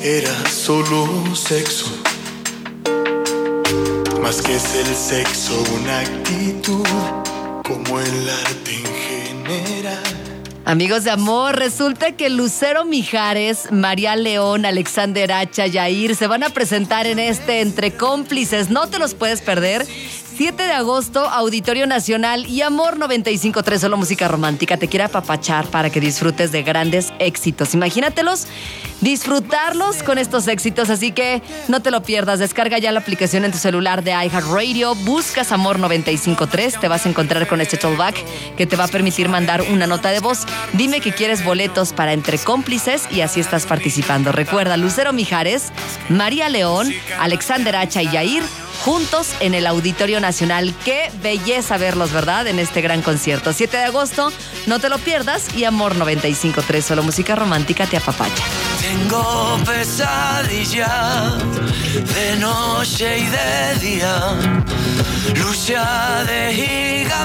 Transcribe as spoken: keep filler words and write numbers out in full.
era solo sexo. Más que es el sexo, una actitud, como el arte en general. Amigos de amor, resulta que Lucero Mijares, María León, Alexander Hacha, Yair se van a presentar en este Entre Cómplices. No te los puedes perder. siete de agosto, Auditorio Nacional y Amor noventa y cinco punto tres, solo música romántica. Te quiere apapachar para que disfrutes de grandes éxitos. Imagínatelos, disfrutarlos con estos éxitos, así que no te lo pierdas. Descarga ya la aplicación en tu celular de iHeartRadio, buscas Amor noventa y cinco punto tres, te vas a encontrar con este tollback que te va a permitir mandar una nota de voz. Dime que quieres boletos para Entre Cómplices y así estás participando. Recuerda, Lucero Mijares, María León, Alexander Hacha y Yair, juntos en el Auditorio Nacional. Qué belleza verlos, ¿verdad? En este gran concierto. siete de agosto, no te lo pierdas. Y Amor noventa y cinco punto tres, solo música romántica, te apapacha. Tengo pesadilla de noche y de día, lucha de gigante.